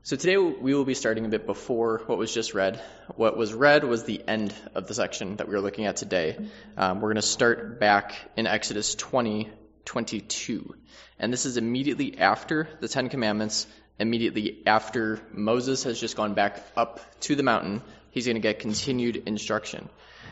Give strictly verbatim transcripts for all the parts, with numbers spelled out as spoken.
So today we will be starting a bit before what was just read. What was read was the end of the section that we were looking at today. Um, we're going to start back in Exodus twenty, twenty-two. And this is immediately after the Ten Commandments, immediately after Moses has just gone back up to the mountain. He's going to get continued instruction.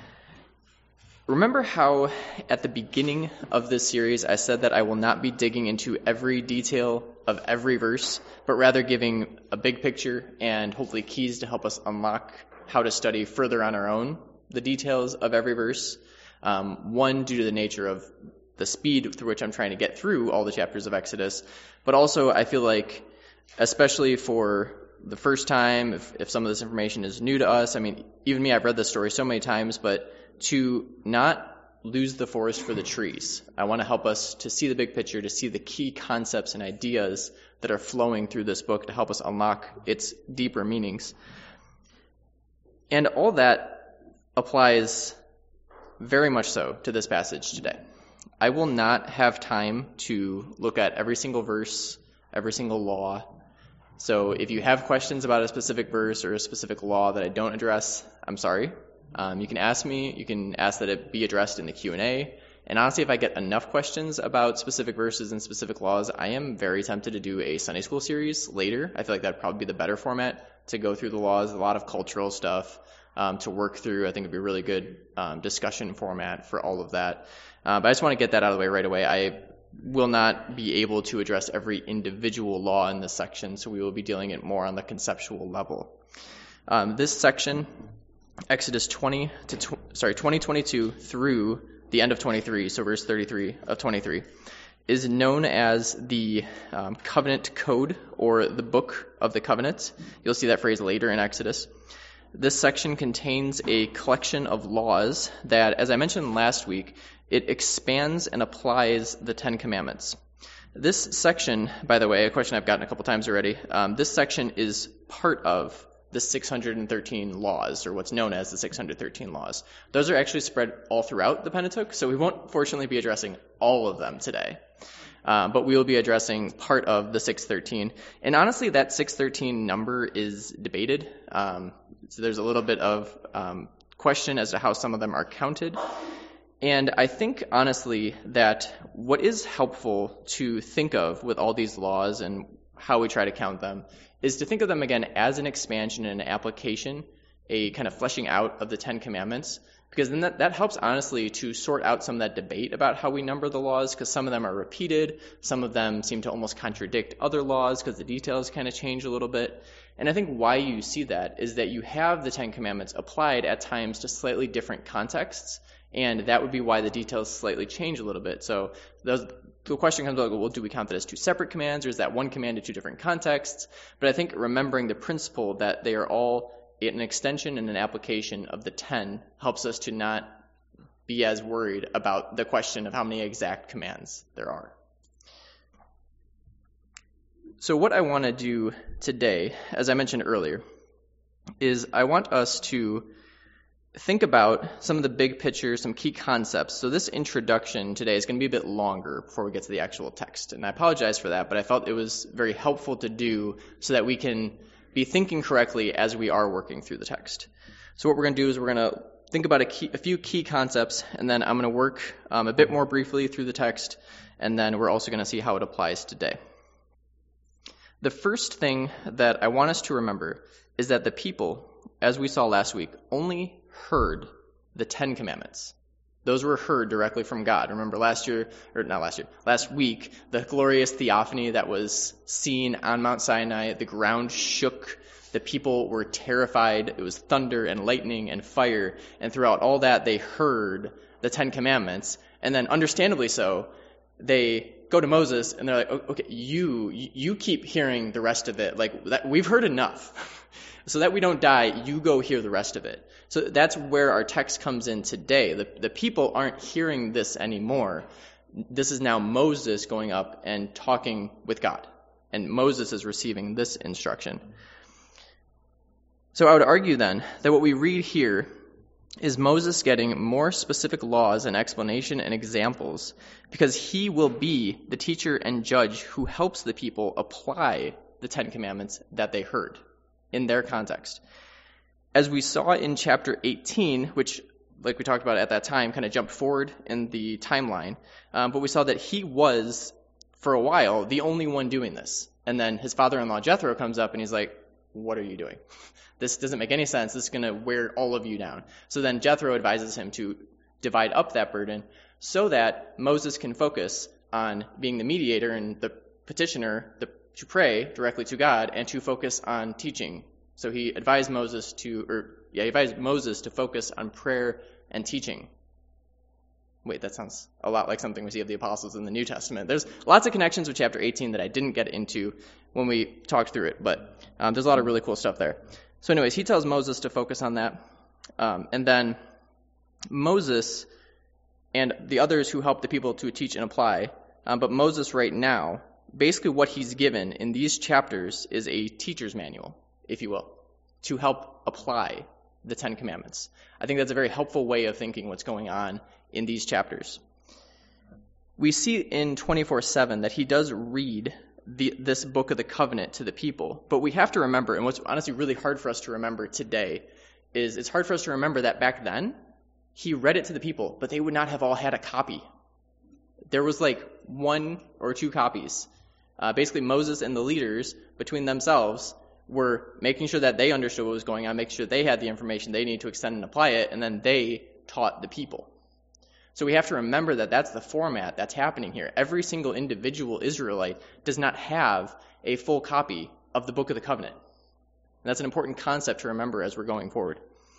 Remember how at the beginning of this series I said that I will not be digging into every detail of every verse, but rather giving a big picture and hopefully keys to help us unlock how to study further on our own the details of every verse. Um, one, due to the nature of the speed through which I'm trying to get through all the chapters of Exodus, but also I feel like, especially for the first time, if, if some of this information is new to us, I mean, even me, I've read this story so many times, but to not lose the forest for the trees. I want to help us to see the big picture, to see the key concepts and ideas that are flowing through this book to help us unlock its deeper meanings. And all that applies very much so to this passage today. I will not have time to look at every single verse, every single law. So if you have questions about a specific verse or a specific law that I don't address, I'm sorry. Um, you can ask me, you can ask that it be addressed in the Q and A. And honestly, if I get enough questions about specific verses and specific laws, I am very tempted to do a Sunday school series later. I feel like that'd probably be the better format to go through the laws, a lot of cultural stuff um, to work through. I think it'd be a really good um, discussion format for all of that. Uh, but I just want to get that out of the way right away. I will not be able to address every individual law in this section, so we will be dealing it more on the conceptual level. Um, this section, Exodus twenty to tw- sorry twenty twenty-two through the end of twenty-three, so verse thirty-three of twenty-three, is known as the um, covenant code or the book of the covenant. You'll see that phrase later in Exodus. This section contains a collection of laws that, as I mentioned last week, it expands and applies the Ten Commandments. This section, by the way, a question I've gotten a couple times already, um, this section is part of the six hundred thirteen laws, or what's known as the six hundred thirteen laws. Those are actually spread all throughout the Pentateuch, so we won't fortunately be addressing all of them today. Uh, but we will be addressing part of the six thirteen. And honestly, that six thirteen number is debated. Um, so there's a little bit of um, question as to how some of them are counted. And I think, honestly, that what is helpful to think of with all these laws and how we try to count them is to think of them again as an expansion and an application, a kind of fleshing out of the Ten Commandments, because then that, that helps, honestly, to sort out some of that debate about how we number the laws, because some of them are repeated, some of them seem to almost contradict other laws because the details kind of change a little bit. And I think why you see that is that you have the Ten Commandments applied at times to slightly different contexts, and that would be why the details slightly change a little bit. So those, the question comes up, well, do we count that as two separate commands, or is that one command in two different contexts? But I think remembering the principle that they are all an extension and an application of the ten helps us to not be as worried about the question of how many exact commands there are. So what I want to do today, as I mentioned earlier, is I want us to think about some of the big picture, some key concepts. So this introduction today is going to be a bit longer before we get to the actual text. And I apologize for that, but I felt it was very helpful to do so that we can be thinking correctly as we are working through the text. So what we're going to do is we're going to think about a, key, a few key concepts, and then I'm going to work um, a bit more briefly through the text, and then we're also going to see how it applies today. The first thing that I want us to remember is that the people, as we saw last week, only heard the Ten Commandments. Those were heard directly from God. Remember last year, or not last year, last week, the glorious theophany that was seen on Mount Sinai. The ground shook. The people were terrified. It was thunder and lightning and fire. And throughout all that, they heard the Ten Commandments. And then, understandably so, they go to Moses and they're like, okay, you, you keep hearing the rest of it. Like, that, we've heard enough. So that we don't die, you go hear the rest of it. So that's where our text comes in today. The, the people aren't hearing this anymore. This is now Moses going up and talking with God. And Moses is receiving this instruction. So I would argue then that what we read here is Moses getting more specific laws and explanation and examples because he will be the teacher and judge who helps the people apply the Ten Commandments that they heard in their context. As we saw in chapter eighteen, which, like we talked about at that time, kind of jumped forward in the timeline, um, but we saw that he was, for a while, the only one doing this. And then his father-in-law Jethro comes up and he's like, what are you doing? This doesn't make any sense. This is going to wear all of you down. So then Jethro advises him to divide up that burden so that Moses can focus on being the mediator and the petitioner the, to pray directly to God and to focus on teaching. So he advised Moses to, or yeah, he advised Moses to focus on prayer and teaching. Wait, that sounds a lot like something we see of the apostles in the New Testament. There's lots of connections with chapter eighteen that I didn't get into when we talked through it, but um, there's a lot of really cool stuff there. So anyways, he tells Moses to focus on that. Um, and then Moses and the others who help the people to teach and apply, um, but Moses right now, basically what he's given in these chapters is a teacher's manual, if you will, to help apply the Ten Commandments. I think that's a very helpful way of thinking what's going on in these chapters. We see in twenty-four seven that he does read the, this book of the covenant to the people, but we have to remember, and what's honestly really hard for us to remember today, is it's hard for us to remember that back then, he read it to the people, but they would not have all had a copy. There was like one or two copies. Uh, basically, Moses and the leaders, between themselves, were making sure that they understood what was going on, making sure they had the information they needed to extend and apply it, and then they taught the people. So we have to remember that that's the format that's happening here. Every single individual Israelite does not have a full copy of the Book of the Covenant. And that's an important concept to remember as we're going forward.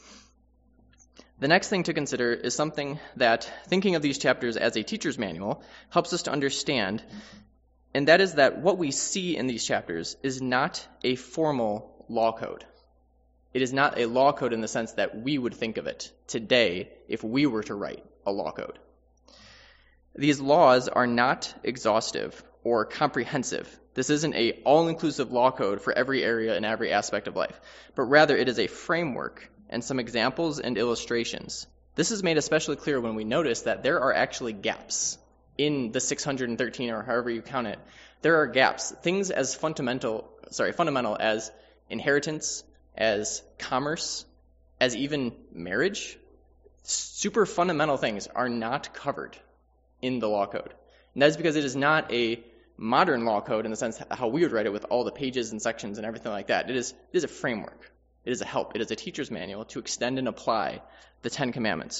The next thing to consider is something that, thinking of these chapters as a teacher's manual, helps us to understand, and that is that what we see in these chapters is not a formal law code. It is not a law code in the sense that we would think of it today if we were to write a law code. These laws are not exhaustive or comprehensive. This isn't a all-inclusive law code for every area and every aspect of life, but rather it is a framework and some examples and illustrations. This is made especially clear when we notice that there are actually gaps in the six hundred thirteen, or however you count it. There are gaps, things as fundamental, sorry, fundamental as inheritance, as commerce, as even marriage. Super fundamental things are not covered in the law code. And that is because it is not a modern law code in the sense how we would write it with all the pages and sections and everything like that. It is, it is a framework. It is a help. It is a teacher's manual to extend and apply the Ten Commandments.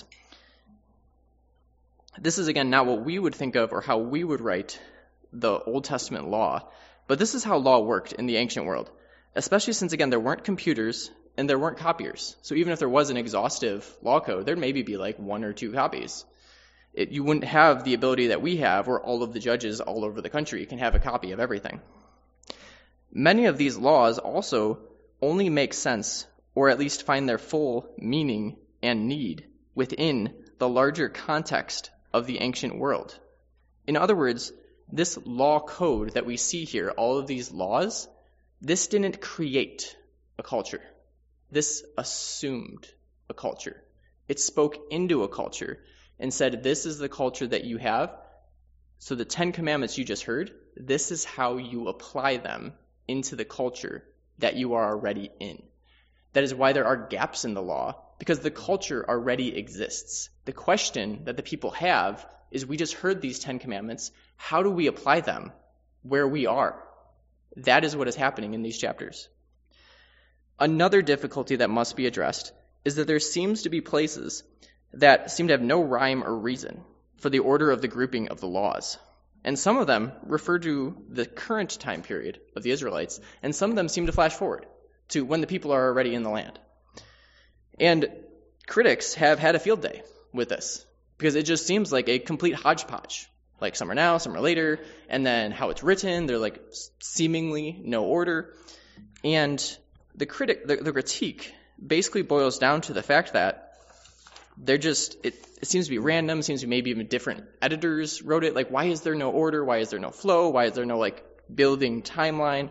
This is, again, not what we would think of or how we would write the Old Testament law, but this is how law worked in the ancient world, especially since, again, there weren't computers and there weren't copiers. So even if there was an exhaustive law code, there'd maybe be like one or two copies. It, you wouldn't have the ability that we have where all of the judges all over the country can have a copy of everything. Many of these laws also only make sense, or at least find their full meaning and need, within the larger context of the ancient world. In other words, this law code that we see here, all of these laws, this didn't create a culture. This assumed a culture. It spoke into a culture and said, this is the culture that you have. So the Ten Commandments you just heard, this is how you apply them into the culture that you are already in. That is why there are gaps in the law, because the culture already exists. The question that the people have is, we just heard these Ten Commandments. How do we apply them where we are? That is what is happening in these chapters. Another difficulty that must be addressed is that there seems to be places that seem to have no rhyme or reason for the order of the grouping of the laws. And some of them refer to the current time period of the Israelites, and some of them seem to flash forward to when the people are already in the land. And critics have had a field day with this, because it just seems like a complete hodgepodge. Like some are now, some are later, and then how it's written, they're like seemingly no order. And the critic, the, the critique basically boils down to the fact that they're just, it, it seems to be random, seems to be maybe even different editors wrote it. Like, why is there no order? Why is there no flow? Why is there no, like, building timeline?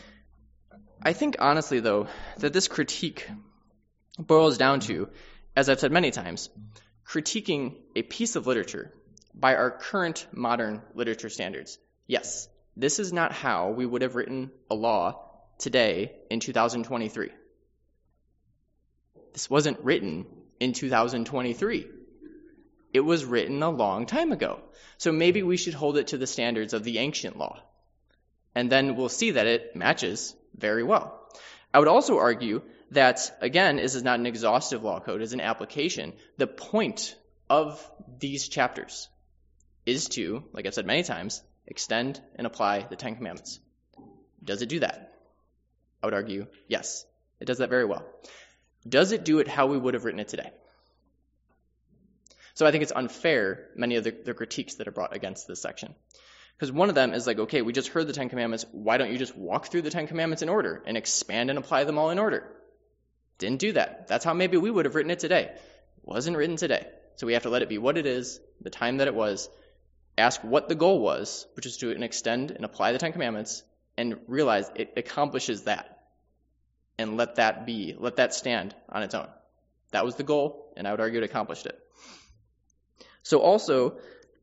I think, honestly, though, that this critique boils down to, as I've said many times, critiquing a piece of literature by our current modern literature standards. Yes, this is not how we would have written a law today in two thousand twenty-three. This wasn't written in two thousand twenty-three. It was written a long time ago. So maybe we should hold it to the standards of the ancient law. And then we'll see that it matches very well. I would also argue that, again, this is not an exhaustive law code, it's an application. The point of these chapters is to, like I've said many times, extend and apply the Ten Commandments. Does it do that? I would argue, yes. It does that very well. Does it do it how we would have written it today? So I think it's unfair, many of the, the critiques that are brought against this section. Because one of them is like, okay, we just heard the Ten Commandments. Why don't you just walk through the Ten Commandments in order and expand and apply them all in order? Didn't do that. That's how maybe we would have written it today. Wasn't written today. So we have to let it be what it is, the time that it was, ask what the goal was, which is to extend and apply the Ten Commandments, and realize it accomplishes that. And let that be, let that stand on its own. That was the goal, and I would argue it accomplished it. So also,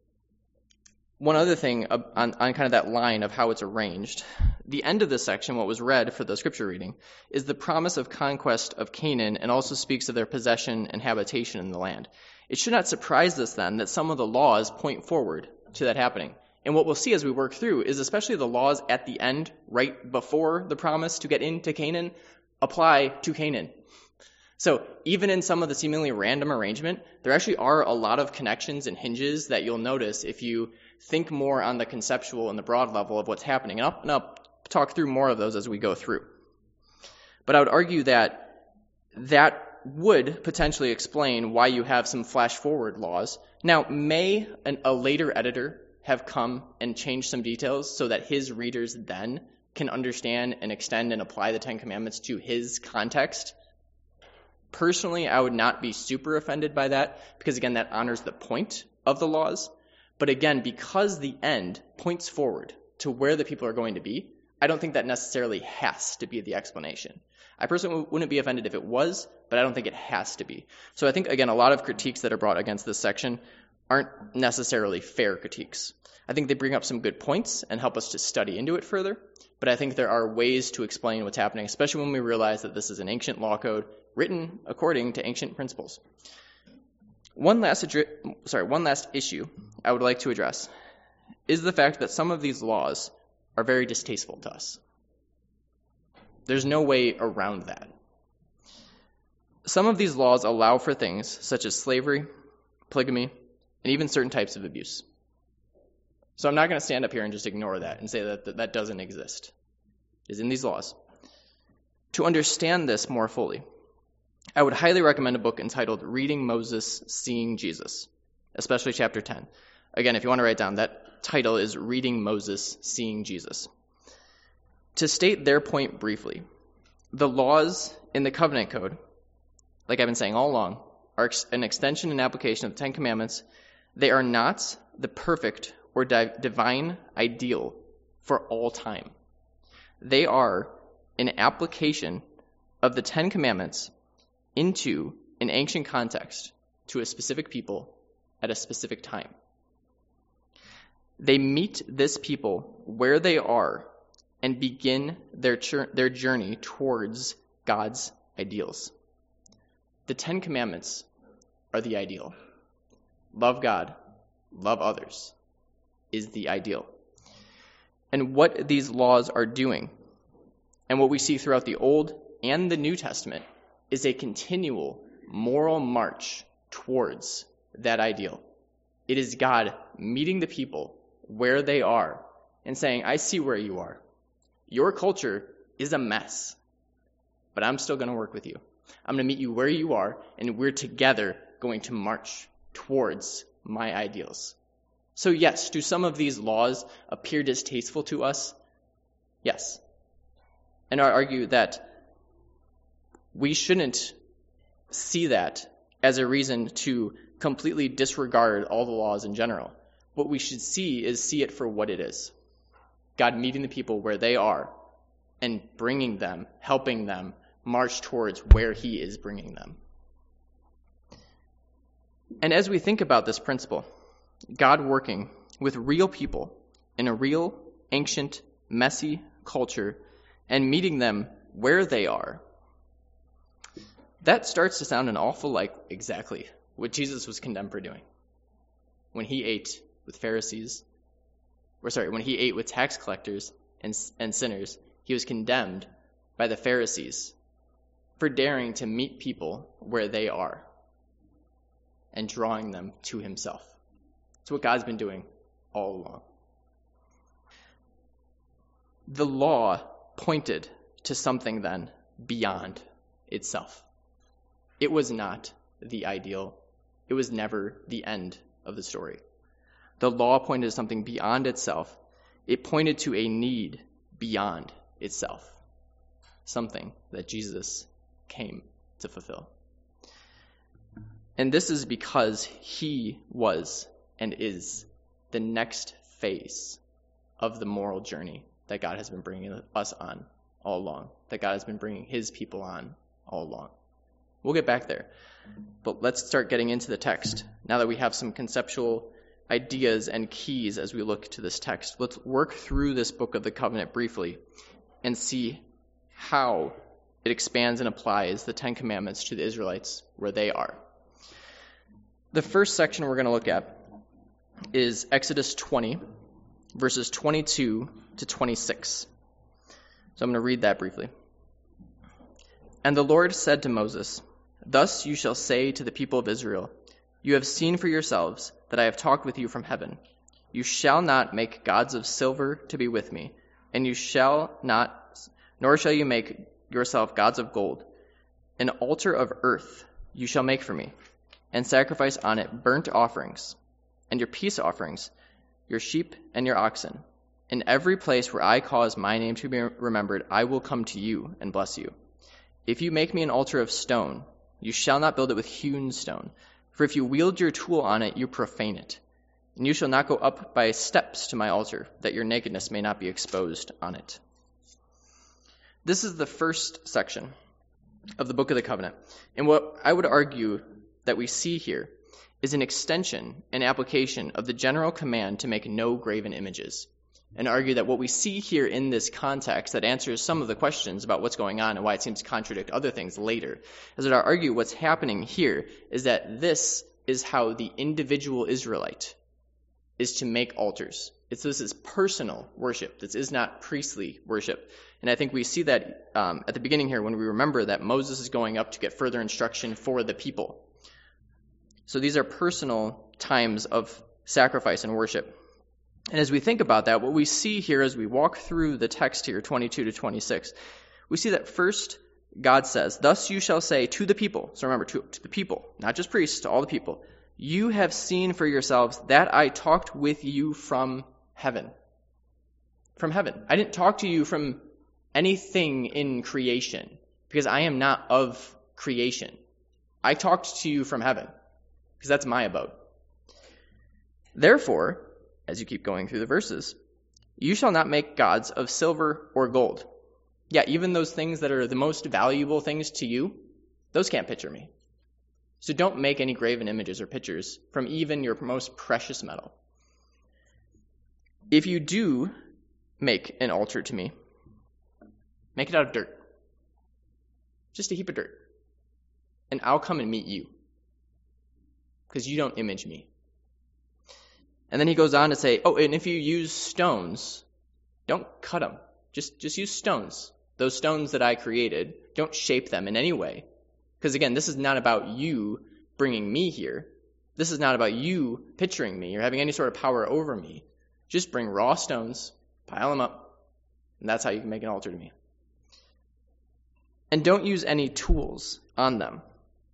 one other thing on, on kind of that line of how it's arranged, the end of this section, what was read for the scripture reading, is the promise of conquest of Canaan and also speaks of their possession and habitation in the land. It should not surprise us then that some of the laws point forward to that happening. And what we'll see as we work through is especially the laws at the end, right before the promise to get into Canaan, apply to Canaan. So even in some of the seemingly random arrangement, there actually are a lot of connections and hinges that you'll notice if you think more on the conceptual and the broad level of what's happening. And I'll, and I'll talk through more of those as we go through. But I would argue that that would potentially explain why you have some flash forward laws. Now, may an, a later editor have come and changed some details so that his readers then can understand and extend and apply the Ten Commandments to his context? Personally, I would not be super offended by that because, again, that honors the point of the laws. But again, because the end points forward to where the people are going to be, I don't think that necessarily has to be the explanation. I personally wouldn't be offended if it was, but I don't think it has to be. So I think, again, a lot of critiques that are brought against this section aren't necessarily fair critiques. I think they bring up some good points and help us to study into it further, but I think there are ways to explain what's happening, especially when we realize that this is an ancient law code written according to ancient principles. One last, adri- sorry, one last issue I would like to address is the fact that some of these laws are very distasteful to us. There's no way around that. Some of these laws allow for things such as slavery, polygamy, and even certain types of abuse. So I'm not going to stand up here and just ignore that and say that that, that doesn't exist. It's in these laws. To understand this more fully, I would highly recommend a book entitled Reading Moses, Seeing Jesus, especially chapter ten. Again, if you want to write down, that title is Reading Moses, Seeing Jesus. To state their point briefly, the laws in the covenant code, like I've been saying all along, are an extension and application of the Ten Commandments. They are not the perfect or di- divine ideal for all time. They are an application of the Ten Commandments into an ancient context to a specific people at a specific time. They meet this people where they are and begin their chur- their journey towards God's ideals. The Ten Commandments are the ideal. Love God, love others is the ideal. And what these laws are doing, and what we see throughout the Old and the New Testament, is a continual moral march towards that ideal. It is God meeting the people where they are and saying, I see where you are. Your culture is a mess, but I'm still going to work with you. I'm going to meet you where you are, and we're together going to march towards my ideals. So yes, do some of these laws appear distasteful to us? Yes. And I argue that we shouldn't see that as a reason to completely disregard all the laws in general. What we should see is see it for what it is. God meeting the people where they are and bringing them, helping them march towards where he is bringing them. And as we think about this principle, God working with real people in a real ancient, messy culture and meeting them where they are, that starts to sound an awful like exactly what Jesus was condemned for doing. When he ate with Pharisees, or sorry, when he ate with tax collectors and, and sinners, he was condemned by the Pharisees for daring to meet people where they are and drawing them to himself. It's what God's been doing all along. The law pointed to something then beyond itself. It was not the ideal. It was never the end of the story. The law pointed to something beyond itself. It pointed to a need beyond itself, something that Jesus came to fulfill. And this is because he was and is the next phase of the moral journey that God has been bringing us on all along, that God has been bringing his people on all along. We'll get back there, but let's start getting into the text. Now that we have some conceptual ideas and keys as we look to this text, let's work through this book of the covenant briefly and see how it expands and applies the Ten Commandments to the Israelites where they are. The first section we're going to look at is Exodus twenty, verses twenty-two to twenty-six. So I'm going to read that briefly. And the Lord said to Moses, "Thus you shall say to the people of Israel, you have seen for yourselves that I have talked with you from heaven. You shall not make gods of silver to be with me, and you shall not, nor shall you make yourself gods of gold. An altar of earth you shall make for me, and sacrifice on it burnt offerings, and your peace offerings, your sheep and your oxen. In every place where I cause my name to be remembered, I will come to you and bless you. If you make me an altar of stone, you shall not build it with hewn stone. For if you wield your tool on it, you profane it. And you shall not go up by steps to my altar, that your nakedness may not be exposed on it." This is the first section of the Book of the Covenant. And what I would argue that we see here is an extension and application of the general command to make no graven images, and argue that what we see here in this context that answers some of the questions about what's going on and why it seems to contradict other things later, is that I argue what's happening here is that this is how the individual Israelite is to make altars. It's, this is personal worship. This is not priestly worship. And I think we see that um, at the beginning here when we remember that Moses is going up to get further instruction for the people. So these are personal times of sacrifice and worship. And as we think about that, what we see here as we walk through the text here, twenty-two to twenty-six, we see that first God says, "Thus you shall say to the people," so remember, to, to the people, not just priests, to all the people, "You have seen for yourselves that I talked with you from heaven." From heaven. I didn't talk to you from anything in creation, because I am not of creation. I talked to you from heaven, because that's my abode. Therefore, as you keep going through the verses, "You shall not make gods of silver or gold." Yeah, even those things that are the most valuable things to you, those can't picture me. So don't make any graven images or pictures from even your most precious metal. If you do make an altar to me, make it out of dirt. Just a heap of dirt. And I'll come and meet you, because you don't image me. And then he goes on to say, oh, and if you use stones, don't cut them. Just, just use stones. Those stones that I created, don't shape them in any way. Because again, this is not about you bringing me here. This is not about you picturing me or having any sort of power over me. Just bring raw stones, pile them up, and that's how you can make an altar to me. And don't use any tools on them.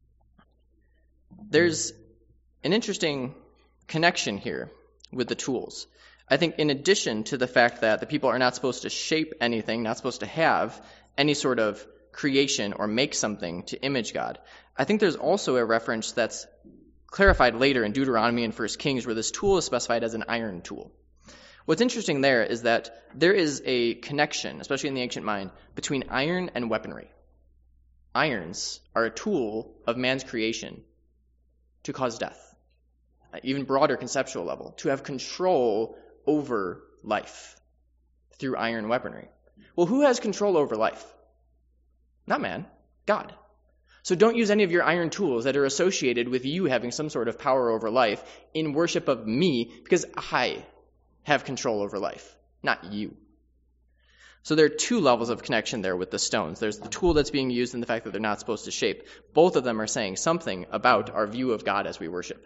There's an interesting connection here with the tools. I think in addition to the fact that the people are not supposed to shape anything, not supposed to have any sort of creation or make something to image God, I think there's also a reference that's clarified later in Deuteronomy and First Kings where this tool is specified as an iron tool. What's interesting there is that there is a connection, especially in the ancient mind, between iron and weaponry. Irons are a tool of man's creation to cause death, even broader conceptual level, to have control over life. through iron weaponry. Well, who has control over life? Not man, God. So don't use any of your iron tools that are associated with you having some sort of power over life in worship of me, because I have control over life, not you. So there are two levels of connection there with the stones. There's the tool that's being used and the fact that they're not supposed to shape. Both of them are saying something about our view of God as we worship.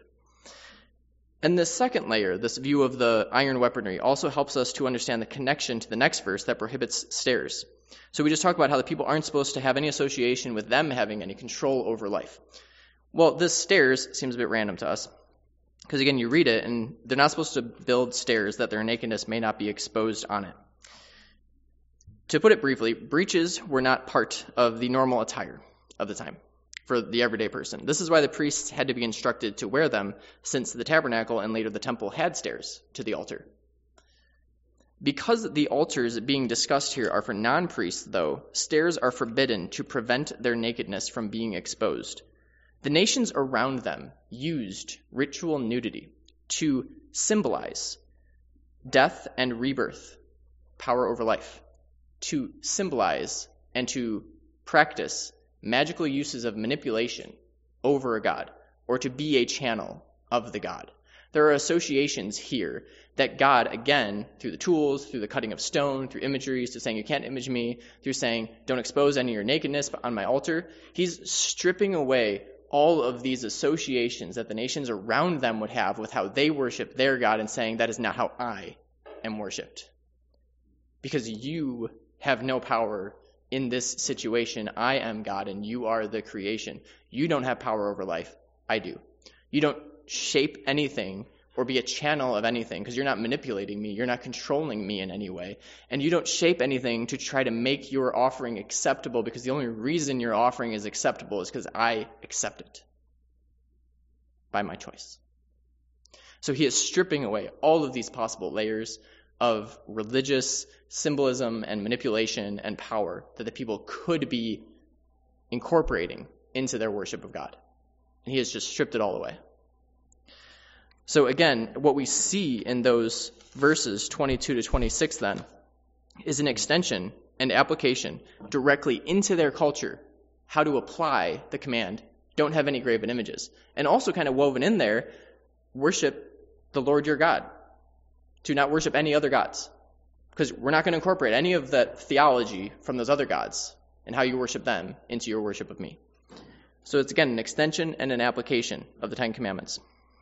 And this second layer, this view of the iron weaponry, also helps us to understand the connection to the next verse that prohibits stairs. So we just talked about how the people aren't supposed to have any association with them having any control over life. Well, this stairs seems a bit random to us. Because again, you read it, and they're not supposed to build stairs that their nakedness may not be exposed on it. To put it briefly, breeches were not part of the normal attire of the time for the everyday person. This is why the priests had to be instructed to wear them, since the tabernacle and later the temple had stairs to the altar. Because the altars being discussed here are for non-priests, though, stairs are forbidden to prevent their nakedness from being exposed. The nations around them used ritual nudity to symbolize death and rebirth, power over life, to symbolize and to practice magical uses of manipulation over a god, or to be a channel of the god. There are associations here that God, again, through the tools, through the cutting of stone, through imageries, to saying you can't image me, through saying don't expose any of your nakedness on my altar, he's stripping away all of these associations that the nations around them would have with how they worship their God, and saying that is not how I am worshipped. Because you have no power in this situation. I am God and you are the creation. You don't have power over life. I do. You don't shape anything or be a channel of anything, because you're not manipulating me. You're not controlling me in any way. And you don't shape anything to try to make your offering acceptable, because the only reason your offering is acceptable is because I accept it by my choice. So he is stripping away all of these possible layers of religious symbolism and manipulation and power that the people could be incorporating into their worship of God. And he has just stripped it all away. So again, what we see in those verses twenty-two to twenty-six then is an extension and application directly into their culture, how to apply the command, don't have any graven images. And also kind of woven in there, worship the Lord your God. To not worship any other gods. Because we're not going to incorporate any of that theology from those other gods and how you worship them into your worship of me. So it's again an extension and an application of the Ten Commandments.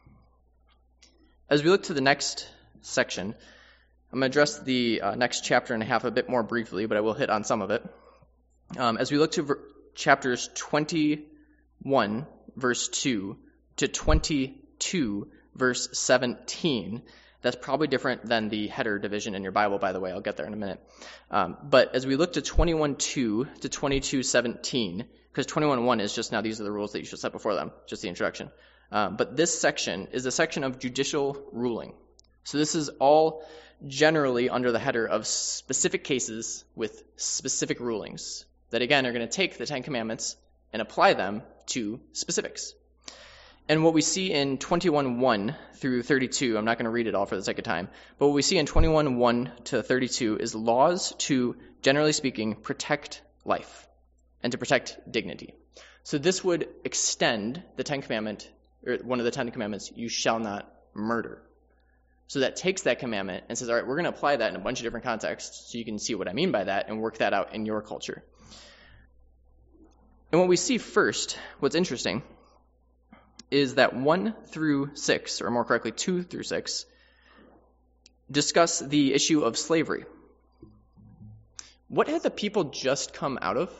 As we look to the next section, I'm going to address the uh, next chapter and a half a bit more briefly, but I will hit on some of it. Um, as we look to ver- chapters twenty-one, verse two, to twenty-two, verse seventeen, that's probably different than the header division in your Bible, by the way. I'll get there in a minute. Um, but as we look to twenty-one two to twenty-two seventeen, because twenty-one one is just now these are the rules that you should set before them, just the introduction. Um, but this section is a section of judicial ruling. So this is all generally under the header of specific cases with specific rulings that, again, are going to take the Ten Commandments and apply them to specifics. And what we see in twenty-one one through thirty-two, I'm not going to read it all for the sake of time, but what we see in twenty-one one to thirty-two is laws to, generally speaking, protect life and to protect dignity. So this would extend the Ten Commandment, or one of the Ten Commandments, you shall not murder. So that takes that commandment and says, all right, we're going to apply that in a bunch of different contexts so you can see what I mean by that and work that out in your culture. And what we see first, what's interesting, is that one through six, or more correctly, two through six, discuss the issue of slavery. What had the people just come out of?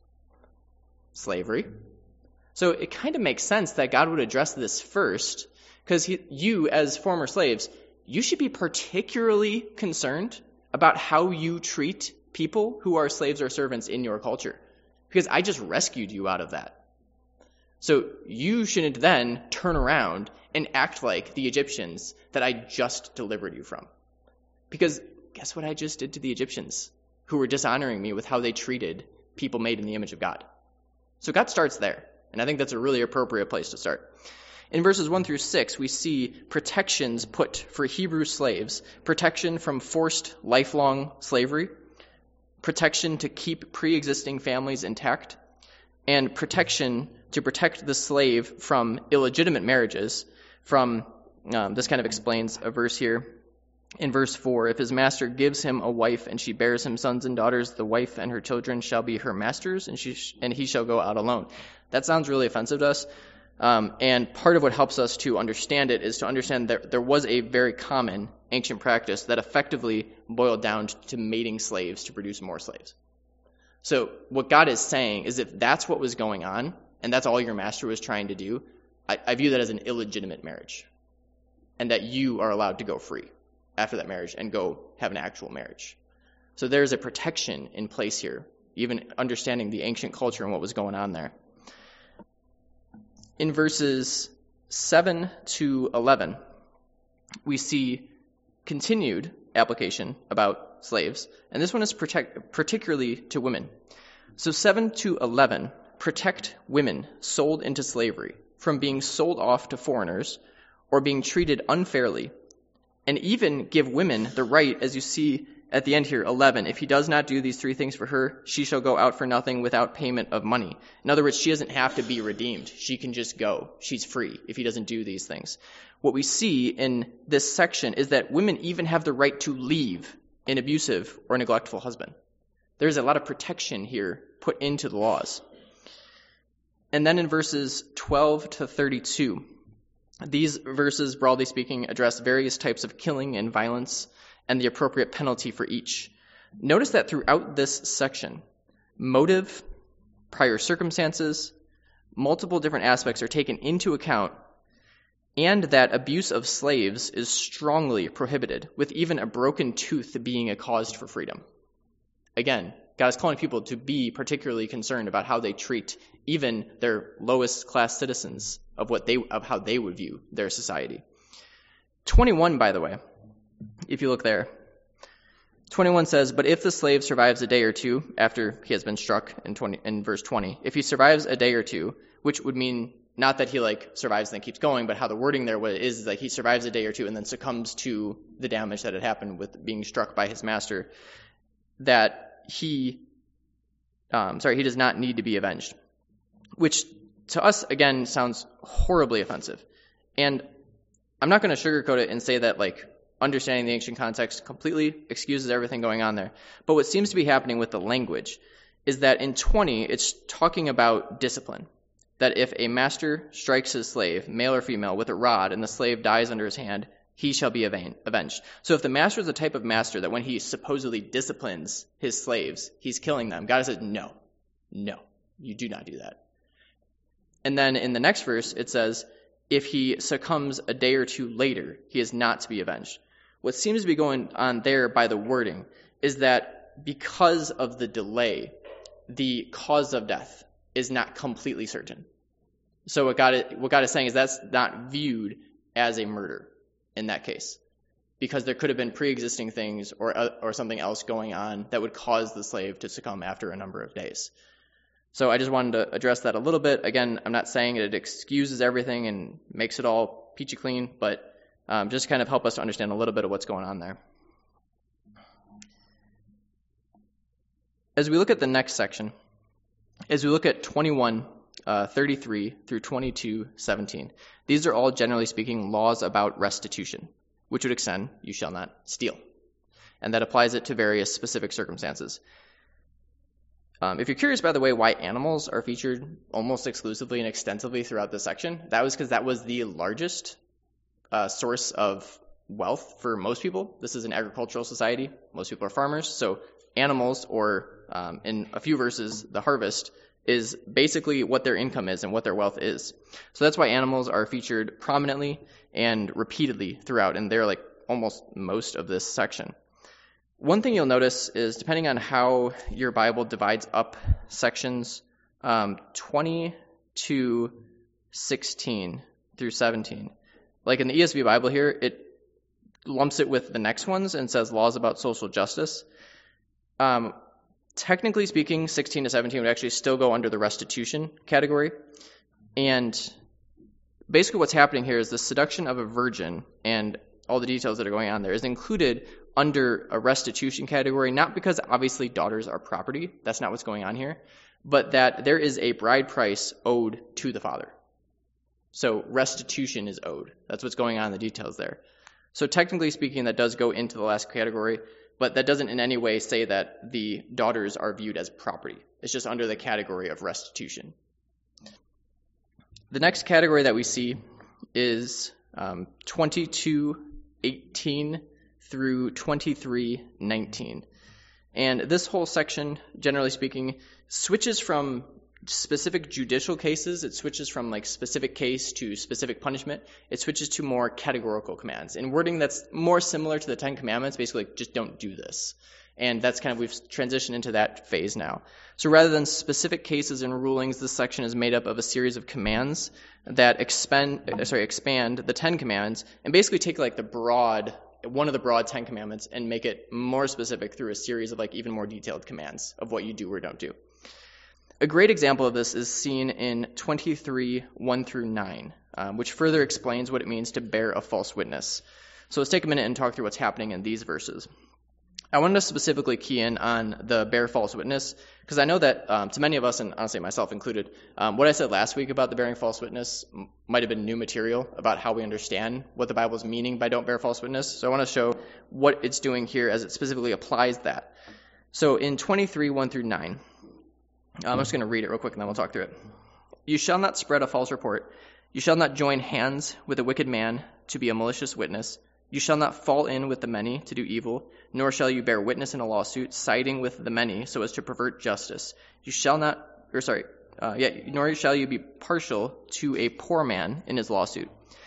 Slavery. So it kind of makes sense that God would address this first, because you, as former slaves, you should be particularly concerned about how you treat people who are slaves or servants in your culture, because I just rescued you out of that. So you shouldn't then turn around and act like the Egyptians that I just delivered you from. Because guess what I just did to the Egyptians, who were dishonoring me with how they treated people made in the image of God? So God starts there. And I think that's a really appropriate place to start. In verses one through six, we see protections put for Hebrew slaves, protection from forced lifelong slavery, protection to keep pre-existing families intact, and protection to protect the slave from illegitimate marriages. From um, this kind of explains a verse here. In verse four, if his master gives him a wife and she bears him sons and daughters, the wife and her children shall be her master's, and she sh- and he shall go out alone. That sounds really offensive to us. Um, and part of what helps us to understand it is to understand that there was a very common ancient practice that effectively boiled down to mating slaves to produce more slaves. So what God is saying is if that's what was going on, and that's all your master was trying to do, I, I view that as an illegitimate marriage, and that you are allowed to go free after that marriage and go have an actual marriage. So there's a protection in place here, even understanding the ancient culture and what was going on there. In verses seven to eleven, we see continued application about slaves, and this one is protect, particularly to women. So seven to eleven protect women sold into slavery from being sold off to foreigners or being treated unfairly, and even give women the right, as you see at the end here, eleven, if he does not do these three things for her, she shall go out for nothing without payment of money. In other words, she doesn't have to be redeemed. She can just go. She's free if he doesn't do these things. What we see in this section is that women even have the right to leave an abusive or neglectful husband. There's a lot of protection here put into the laws. And then in verses twelve to thirty-two, these verses, broadly speaking, address various types of killing and violence and the appropriate penalty for each. Notice that throughout this section, motive, prior circumstances, multiple different aspects are taken into account, and that abuse of slaves is strongly prohibited, with even a broken tooth being a cause for freedom. Again, God is calling people to be particularly concerned about how they treat even their lowest class citizens of what they of how they would view their society. twenty-one, by the way, if you look there, twenty-one says, but if the slave survives a day or two after he has been struck, in twenty in verse twenty, if he survives a day or two, which would mean not that he like survives and then keeps going, but how the wording there is, is like he survives a day or two and then succumbs to the damage that had happened with being struck by his master, that he, um, sorry, he does not need to be avenged, which to us, again, sounds horribly offensive. And I'm not going to sugarcoat it and say that, like, understanding the ancient context completely excuses everything going on there. But what seems to be happening with the language is that in twenty, it's talking about discipline. That if a master strikes his slave, male or female, with a rod and the slave dies under his hand, he shall be avenged. So if the master is the type of master that when he supposedly disciplines his slaves, he's killing them, God says, no, no, you do not do that. And then in the next verse, it says, if he succumbs a day or two later, he is not to be avenged. What seems to be going on there by the wording is that because of the delay, the cause of death is not completely certain. So what God is, what God is saying is that's not viewed as a murder in that case, because there could have been pre-existing things or or something else going on that would cause the slave to succumb after a number of days. So I just wanted to address that a little bit. Again, I'm not saying it excuses everything and makes it all peachy clean, but um, just kind of help us to understand a little bit of what's going on there. As we look at the next section, as we look at twenty-one, uh, thirty-three through twenty-two, seventeen, these are all, generally speaking, laws about restitution, which would extend, you shall not steal. And that applies it to various specific circumstances. Um, if you're curious, by the way, why animals are featured almost exclusively and extensively throughout this section, that was because that was the largest uh, source of wealth for most people. This is an agricultural society. Most people are farmers. So animals, or um, in a few verses, the harvest, is basically what their income is and what their wealth is. So that's why animals are featured prominently and repeatedly throughout, and they're like almost most of this section. One thing you'll notice is, depending on how your Bible divides up sections, um, twenty to sixteen through seventeen, like in the E S V Bible here, it lumps it with the next ones and says laws about social justice. Um, technically speaking, sixteen to seventeen would actually still go under the restitution category. And basically what's happening here is the seduction of a virgin and all the details that are going on there is included under a restitution category, not because obviously daughters are property. That's not what's going on here. But that there is a bride price owed to the father. So restitution is owed. That's what's going on in the details there. So technically speaking, that does go into the last category, but that doesn't in any way say that the daughters are viewed as property. It's just under the category of restitution. The next category that we see is um, twenty-two eighteen through twenty-three nineteen. And this whole section, generally speaking, switches from specific judicial cases. It switches from like specific case to specific punishment. It switches to more categorical commands in wording that's more similar to the Ten Commandments, basically like, just don't do this. And that's kind of, we've transitioned into that phase now. So rather than specific cases and rulings, this section is made up of a series of commands that expand, sorry, expand the Ten Commandments and basically take like the broad, one of the broad Ten Commandments and make it more specific through a series of like even more detailed commands of what you do or don't do. A great example of this is seen in twenty-three, one through nine, um, which further explains what it means to bear a false witness. So let's take a minute and talk through what's happening in these verses. I wanted to specifically key in on the bear false witness, because I know that um, to many of us, and honestly myself included, um, what I said last week about the bearing false witness m- might have been new material about how we understand what the Bible is meaning by don't bear false witness. So I want to show what it's doing here as it specifically applies that. So in twenty-three, one through nine, I'm just going to read it real quick and then we'll talk through it. You shall not spread a false report. You shall not join hands with a wicked man to be a malicious witness. You shall not fall in with the many to do evil, nor shall you bear witness in a lawsuit, siding with the many so as to pervert justice. You shall not, or sorry, uh, yeah, nor shall you be partial to a poor man in his lawsuit.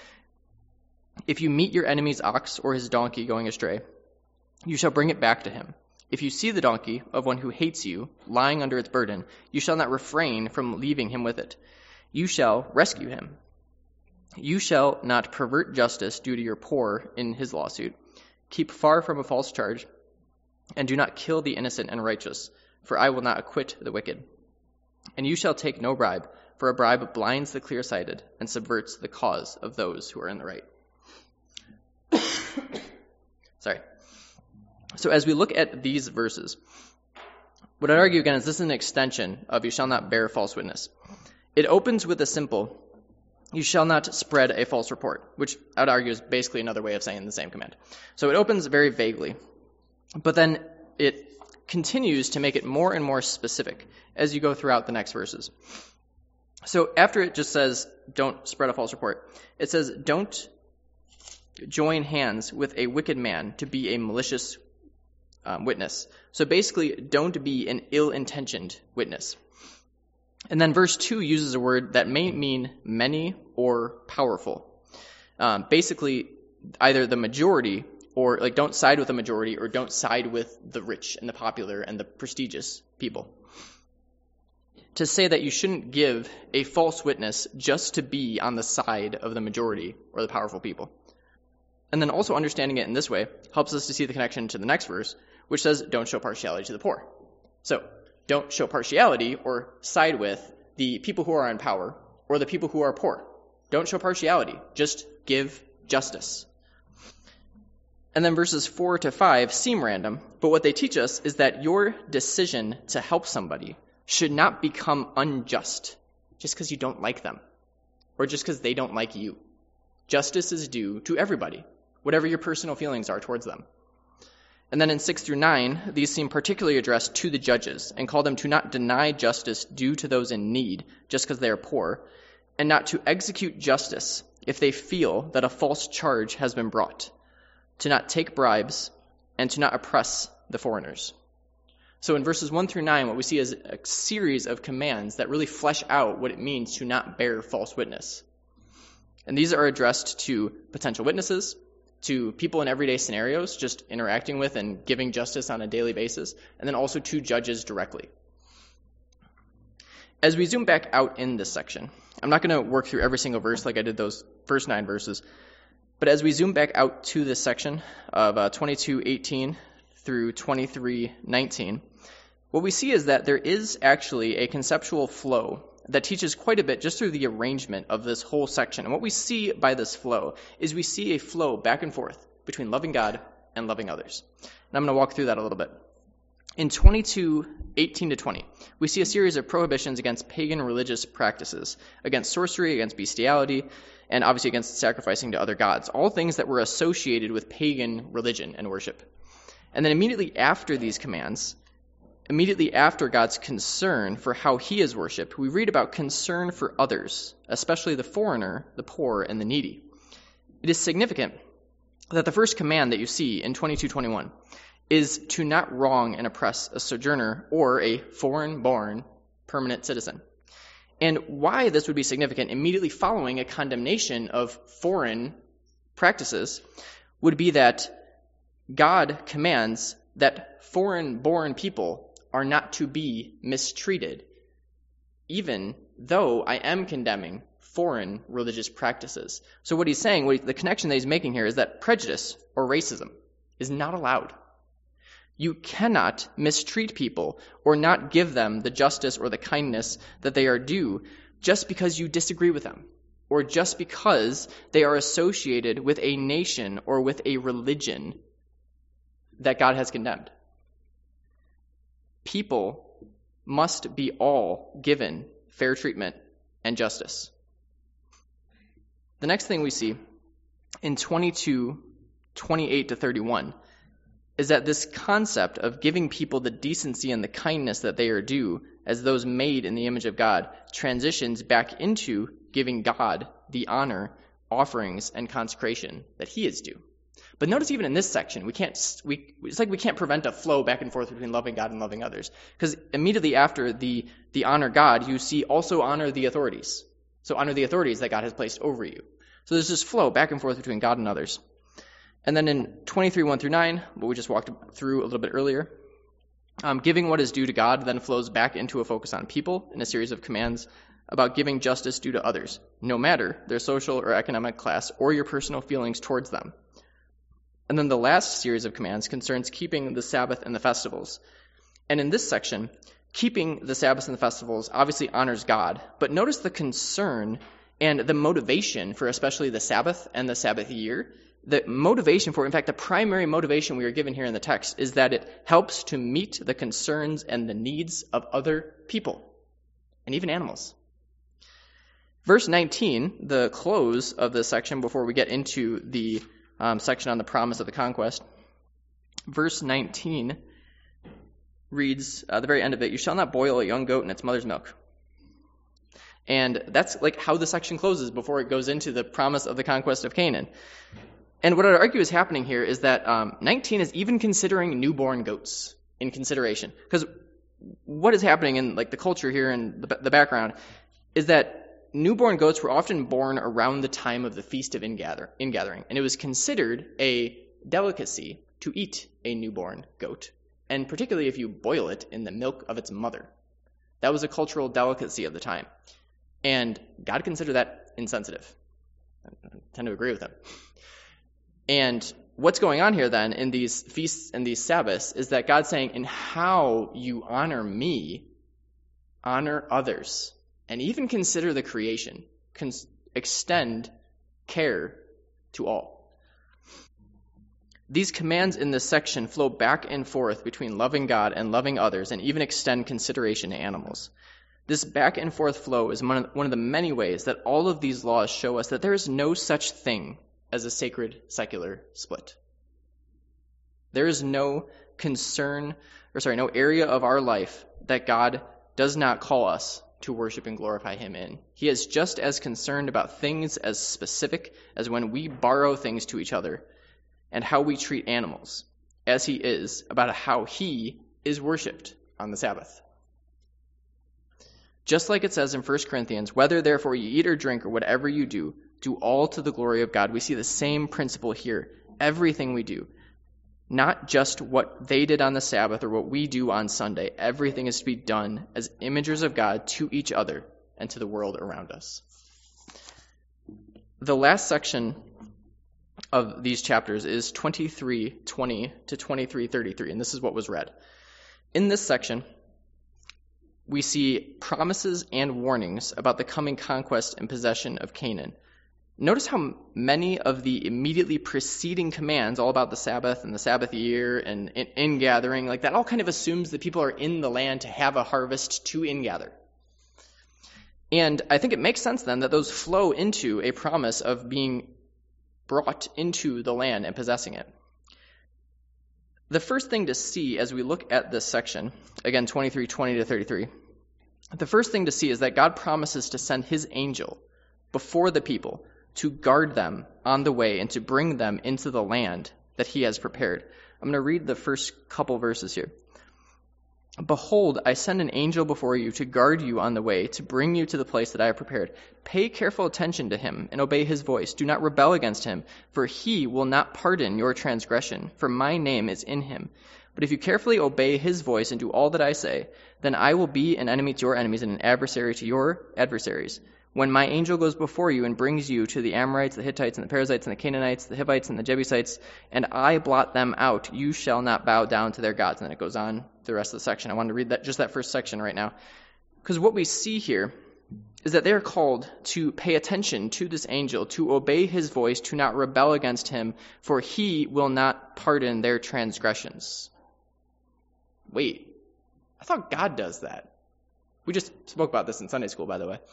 If you meet your enemy's ox or his donkey going astray, you shall bring it back to him. If you see the donkey of one who hates you lying under its burden, you shall not refrain from leaving him with it. You shall rescue him. You shall not pervert justice due to your poor in his lawsuit. Keep far from a false charge, and do not kill the innocent and righteous, for I will not acquit the wicked. And you shall take no bribe, for a bribe blinds the clear-sighted and subverts the cause of those who are in the right. Sorry. So as we look at these verses, what I'd argue again is this is an extension of you shall not bear false witness. It opens with a simple, you shall not spread a false report, which I would argue is basically another way of saying the same command. So it opens very vaguely, but then it continues to make it more and more specific as you go throughout the next verses. So after it just says, don't spread a false report, it says, don't join hands with a wicked man to be a malicious um, witness. So basically, don't be an ill-intentioned witness. And then verse two uses a word that may mean many or powerful. Um, basically, either the majority or like don't side with the majority or don't side with the rich and the popular and the prestigious people. To say that you shouldn't give a false witness just to be on the side of the majority or the powerful people. And then also understanding it in this way helps us to see the connection to the next verse, which says, don't show partiality to the poor. So, don't show partiality or side with the people who are in power or the people who are poor. Don't show partiality. Just give justice. And then verses four to five seem random, but what they teach us is that your decision to help somebody should not become unjust just because you don't like them or just because they don't like you. Justice is due to everybody, whatever your personal feelings are towards them. And then in six through nine, these seem particularly addressed to the judges and call them to not deny justice due to those in need just because they are poor, and not to execute justice if they feel that a false charge has been brought, to not take bribes, and to not oppress the foreigners. So in verses one through nine, what we see is a series of commands that really flesh out what it means to not bear false witness. And these are addressed to potential witnesses, to people in everyday scenarios, just interacting with and giving justice on a daily basis, and then also to judges directly. As we zoom back out in this section, I'm not going to work through every single verse like I did those first nine verses, but as we zoom back out to this section of uh, twenty-two eighteen through twenty-three nineteen, what we see is that there is actually a conceptual flow that teaches quite a bit just through the arrangement of this whole section. And what we see by this flow is we see a flow back and forth between loving God and loving others. And I'm going to walk through that a little bit. In twenty-two, eighteen to twenty, we see a series of prohibitions against pagan religious practices, against sorcery, against bestiality, and obviously against sacrificing to other gods, all things that were associated with pagan religion and worship. And then immediately after these commands, immediately after God's concern for how he is worshipped, we read about concern for others, especially the foreigner, the poor, and the needy. It is significant that the first command that you see in twenty-two twenty-one is to not wrong and oppress a sojourner or a foreign-born permanent citizen. And why this would be significant immediately following a condemnation of foreign practices would be that God commands that foreign-born people are not to be mistreated, even though I am condemning foreign religious practices. So what he's saying, what he, the connection that he's making here is that prejudice or racism is not allowed. You cannot mistreat people or not give them the justice or the kindness that they are due just because you disagree with them or just because they are associated with a nation or with a religion that God has condemned. People must be all given fair treatment and justice. The next thing we see in twenty-two, twenty-eight to thirty-one is that this concept of giving people the decency and the kindness that they are due as those made in the image of God transitions back into giving God the honor, offerings, and consecration that he is due. But notice even in this section, we can't, we, it's like we can't prevent a flow back and forth between loving God and loving others. Because immediately after the, the honor God, you see also honor the authorities. So honor the authorities that God has placed over you. So there's this flow back and forth between God and others. And then in twenty-three, one through nine, what we just walked through a little bit earlier, um, giving what is due to God then flows back into a focus on people in a series of commands about giving justice due to others, no matter their social or economic class or your personal feelings towards them. And then the last series of commands concerns keeping the Sabbath and the festivals. And in this section, keeping the Sabbath and the festivals obviously honors God, but notice the concern and the motivation for especially the Sabbath and the Sabbath year. The motivation for, in fact, the primary motivation we are given here in the text is that it helps to meet the concerns and the needs of other people, and even animals. Verse nineteen, the close of this section before we get into the um, section on the promise of the conquest, verse nineteen reads, at the very end of it, "You shall not boil a young goat in its mother's milk." And that's like how the section closes before it goes into the promise of the conquest of Canaan. And what I would argue is happening here is that um, nineteen is even considering newborn goats in consideration. Because what is happening in like the culture here and the, the background is that newborn goats were often born around the time of the Feast of Ingather, Ingathering. And it was considered a delicacy to eat a newborn goat, and particularly if you boil it in the milk of its mother. That was a cultural delicacy of the time. And God considered that insensitive. I tend to agree with him. And what's going on here then in these feasts and these Sabbaths is that God's saying, in how you honor me, honor others, and even consider the creation, Cons- extend care to all. These commands in this section flow back and forth between loving God and loving others, and even extend consideration to animals. This back and forth flow is one of, one of the many ways that all of these laws show us that there is no such thing as a sacred secular split. There is no concern, or sorry, no area of our life that God does not call us to worship and glorify him in. He is just as concerned about things as specific as when we borrow things to each other and how we treat animals, as he is about how he is worshipped on the Sabbath. Just like it says in First Corinthians, whether therefore you eat or drink or whatever you do, do all to the glory of God. We see the same principle here. Everything we do, not just what they did on the Sabbath or what we do on Sunday. Everything is to be done as imagers of God to each other and to the world around us. The last section of these chapters is twenty-three twenty to twenty-three thirty-three, and this is what was read. In this section, we see promises and warnings about the coming conquest and possession of Canaan. Notice how many of the immediately preceding commands, all about the Sabbath and the Sabbath year and ingathering, like that all kind of assumes that people are in the land to have a harvest to ingather. And I think it makes sense then that those flow into a promise of being brought into the land and possessing it. The first thing to see as we look at this section, again, twenty-three, twenty to thirty-three, the first thing to see is that God promises to send his angel before the people to guard them on the way and to bring them into the land that he has prepared. I'm going to read the first couple verses here. Behold, I send an angel before you to guard you on the way, to bring you to the place that I have prepared. Pay careful attention to him and obey his voice. Do not rebel against him, for he will not pardon your transgression, for my name is in him. But if you carefully obey his voice and do all that I say, then I will be an enemy to your enemies and an adversary to your adversaries. When my angel goes before you and brings you to the Amorites, the Hittites, and the Perizzites, and the Canaanites, the Hivites, and the Jebusites, and I blot them out, you shall not bow down to their gods. And then it goes on the rest of the section. I wanted to read that just that first section right now. Because what we see here is that they are called to pay attention to this angel, to obey his voice, to not rebel against him, for he will not pardon their transgressions. Wait, I thought God does that. We just spoke about this in Sunday school, by the way.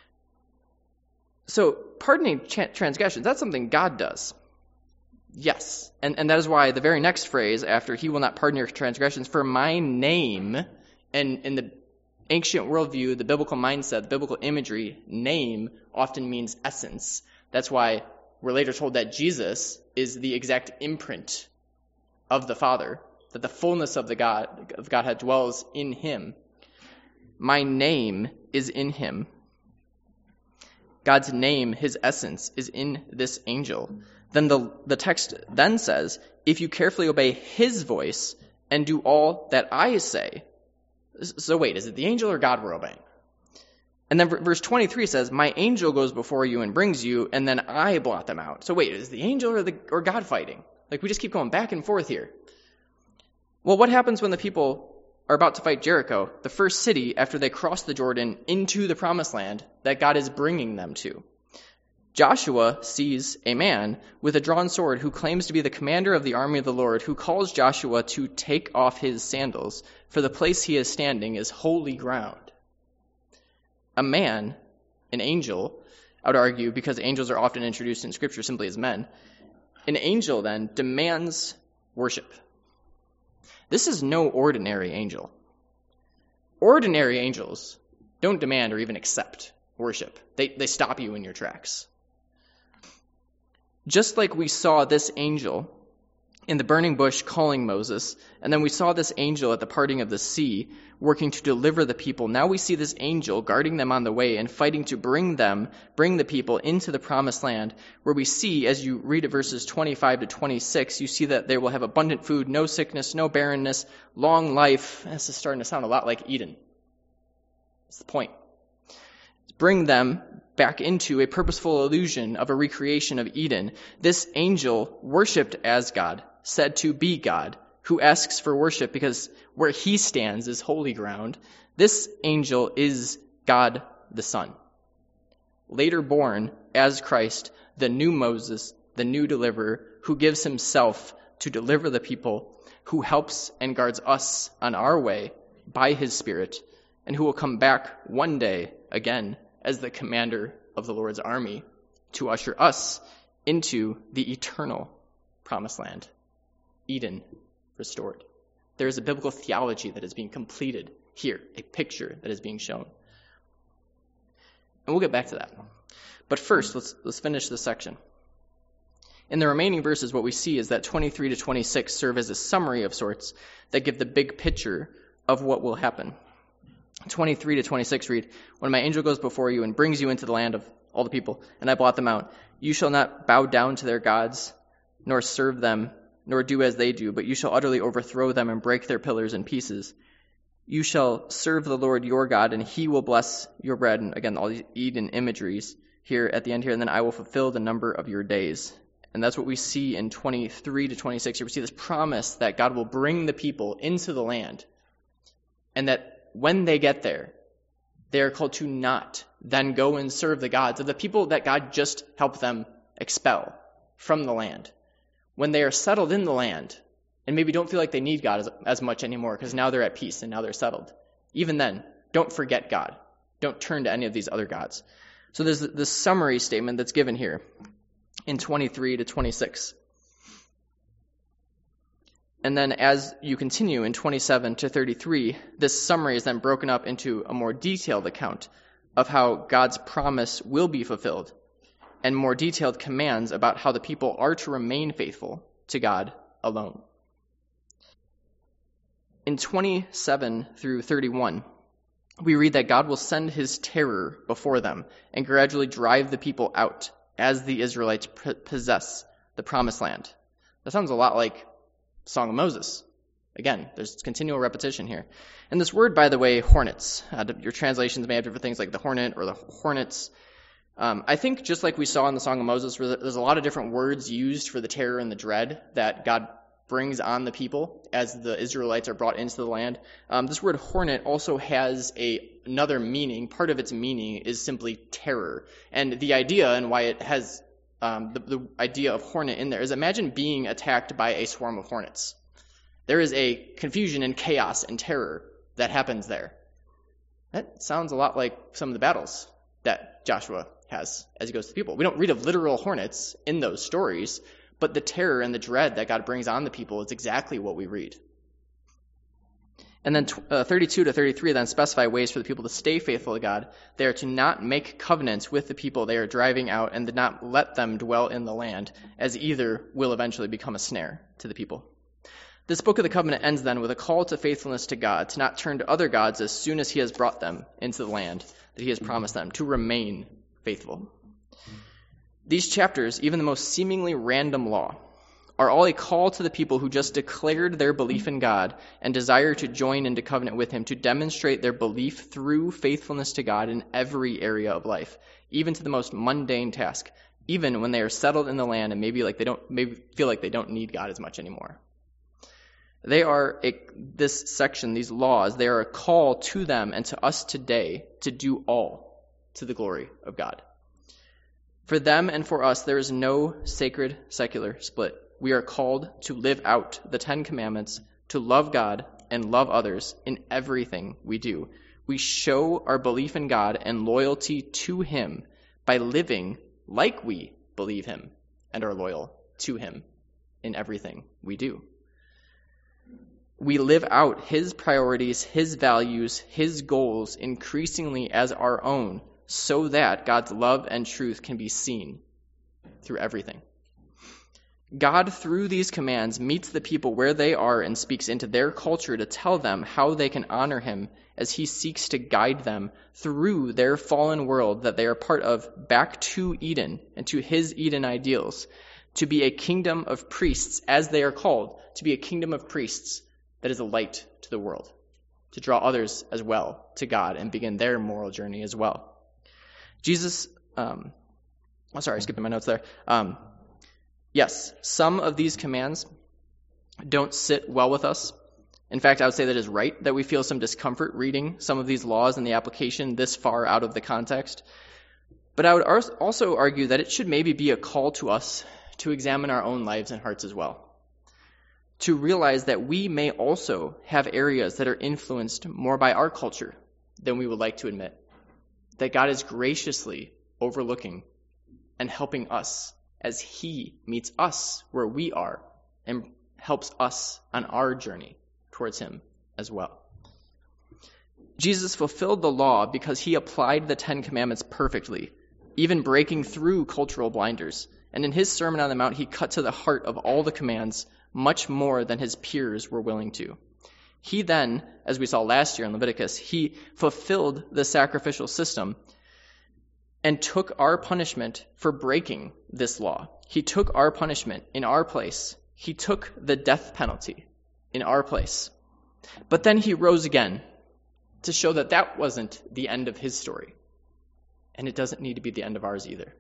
So pardoning transgressions, that's something God does. Yes. And, and that is why the very next phrase after he will not pardon your transgressions, for my name, and in the ancient worldview, the biblical mindset, the biblical imagery, name often means essence. That's why we're later told that Jesus is the exact imprint of the Father, that the fullness of the God of Godhead dwells in him. My name is in him. God's name, his essence, is in this angel. Then the, the text then says, if you carefully obey his voice and do all that I say. So wait, is it the angel or God we're obeying? And then verse twenty-three says, my angel goes before you and brings you, and then I blot them out. So wait, is the angel or, the, or God fighting? Like we just keep going back and forth here. Well, what happens when the people are about to fight Jericho, the first city after they cross the Jordan into the promised land that God is bringing them to? Joshua sees a man with a drawn sword who claims to be the commander of the army of the Lord, who calls Joshua to take off his sandals, for the place he is standing is holy ground. A man, an angel, I would argue, because angels are often introduced in Scripture simply as men, an angel then demands worship. This is no ordinary angel. Ordinary angels don't demand or even accept worship. They, they stop you in your tracks. Just like we saw this angel in the burning bush calling Moses, and then we saw this angel at the parting of the sea working to deliver the people, now we see this angel guarding them on the way and fighting to bring them, bring the people into the promised land, where we see, as you read at verses twenty-five to twenty-six, you see that they will have abundant food, no sickness, no barrenness, long life. This is starting to sound a lot like Eden. That's the point. Bring them back into a purposeful illusion of a recreation of Eden. This angel, worshipped as God, said to be God, who asks for worship because where he stands is holy ground. This angel is God the Son, later born as Christ, the new Moses, the new deliverer, who gives himself to deliver the people, who helps and guards us on our way by his Spirit, and who will come back one day again as the commander of the Lord's army to usher us into the eternal promised land, Eden restored. There is a biblical theology that is being completed here, a picture that is being shown. And we'll get back to that. But first, let's let's finish this section. In the remaining verses, what we see is that twenty-three to twenty-six serve as a summary of sorts that give the big picture of what will happen. twenty-three to twenty-six read, when my angel goes before you and brings you into the land of all the people, and I blot them out, you shall not bow down to their gods, nor serve them, nor do as they do, but you shall utterly overthrow them and break their pillars in pieces. You shall serve the Lord your God, and he will bless your bread. And again, all these Eden imageries here at the end here, and then I will fulfill the number of your days. And that's what we see in twenty-three to twenty-six here. We see this promise that God will bring the people into the land, and that when they get there, they are called to not then go and serve the gods of the people that God just helped them expel from the land. When they are settled in the land and maybe don't feel like they need God as, as much anymore because now they're at peace and now they're settled, even then, don't forget God. Don't turn to any of these other gods. So there's this summary statement that's given here in twenty-three to twenty-six. And then as you continue in twenty-seven to thirty-three, this summary is then broken up into a more detailed account of how God's promise will be fulfilled and more detailed commands about how the people are to remain faithful to God alone. In twenty-seven through thirty-one, we read that God will send his terror before them and gradually drive the people out as the Israelites possess the promised land. That sounds a lot like Song of Moses. Again, there's continual repetition here. And this word, by the way, hornets, uh, your translations may have different things like the hornet or the hornets. Um, I think just like we saw in the Song of Moses, there's a lot of different words used for the terror and the dread that God brings on the people as the Israelites are brought into the land. Um, this word hornet also has a another meaning. Part of its meaning is simply terror. And the idea and why it has um, the, the idea of hornet in there is imagine being attacked by a swarm of hornets. There is a confusion and chaos and terror that happens there. That sounds a lot like some of the battles that Joshua has as he goes to the people. We don't read of literal hornets in those stories, but the terror and the dread that God brings on the people is exactly what we read. And then uh, thirty-two to thirty-three then specify ways for the people to stay faithful to God. They are to not make covenants with the people they are driving out and to not let them dwell in the land, as either will eventually become a snare to the people. This book of the covenant ends then with a call to faithfulness to God, to not turn to other gods as soon as he has brought them into the land that he has promised them, to remain faithful. These chapters, even the most seemingly random law, are all a call to the people who just declared their belief in God and desire to join into covenant with him to demonstrate their belief through faithfulness to God in every area of life, even to the most mundane task, even when they are settled in the land and maybe like they don't maybe feel like they don't need God as much anymore. They are a, this section, these laws, they are a call to them and to us today to do all to the glory of God. For them and for us, there is no sacred secular split. We are called to live out the Ten Commandments, to love God and love others in everything we do. We show our belief in God and loyalty to him by living like we believe him and are loyal to him in everything we do. We live out his priorities, his values, his goals increasingly as our own so that God's love and truth can be seen through everything. God, through these commands, meets the people where they are and speaks into their culture to tell them how they can honor him as he seeks to guide them through their fallen world that they are part of back to Eden and to his Eden ideals, to be a kingdom of priests, as they are called, to be a kingdom of priests that is a light to the world, to draw others as well to God and begin their moral journey as well. Jesus, um, oh, sorry, skipping my notes there. Um, Yes, some of these commands don't sit well with us. In fact, I would say that it is right that we feel some discomfort reading some of these laws and the application this far out of the context. But I would also argue that it should maybe be a call to us to examine our own lives and hearts as well. To realize that we may also have areas that are influenced more by our culture than we would like to admit. That God is graciously overlooking and helping us as he meets us where we are and helps us on our journey towards him as well. Jesus fulfilled the law because he applied the Ten Commandments perfectly, even breaking through cultural blinders. And in his Sermon on the Mount, he cut to the heart of all the commands much more than his peers were willing to. He then, as we saw last year in Leviticus, he fulfilled the sacrificial system and took our punishment for breaking this law. He took our punishment in our place. He took the death penalty in our place. But then he rose again to show that that wasn't the end of his story. And it doesn't need to be the end of ours either.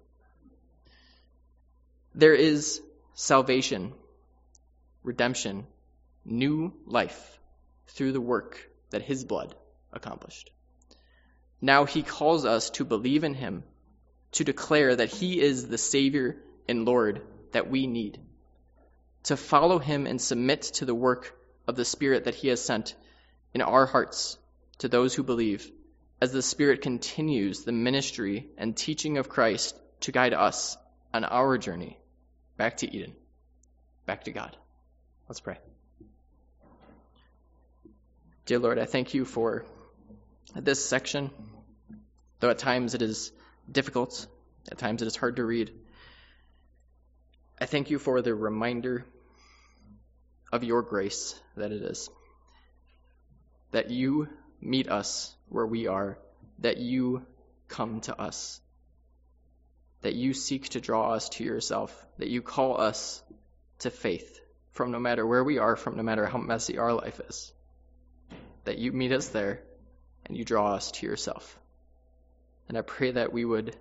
There is salvation, redemption, new life through the work that his blood accomplished. Now he calls us to believe in him, to declare that he is the Savior and Lord that we need, to follow him and submit to the work of the Spirit that he has sent in our hearts to those who believe, as the Spirit continues the ministry and teaching of Christ to guide us on our journey back to Eden, back to God. Let's pray. Dear Lord, I thank you for this section, though at times it is difficult, at times it is hard to read. I thank you for the reminder of your grace that it is, that you meet us where we are, that you come to us, that you seek to draw us to yourself, that you call us to faith from no matter where we are, from no matter how messy our life is, that you meet us there and you draw us to yourself. And I pray that we would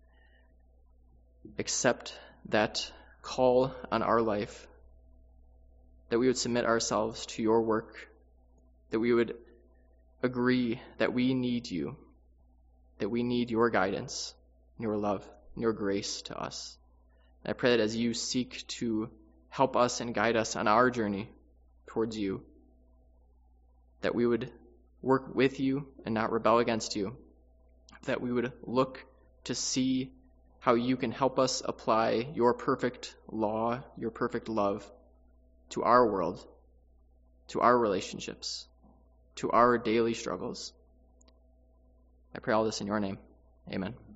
accept that call on our life, that we would submit ourselves to your work, that we would agree that we need you, that we need your guidance, your love, and your grace to us. And I pray that as you seek to help us and guide us on our journey towards you, that we would work with you and not rebel against you, that we would look to see how you can help us apply your perfect law, your perfect love to our world, to our relationships, to our daily struggles. I pray all this in your name. Amen.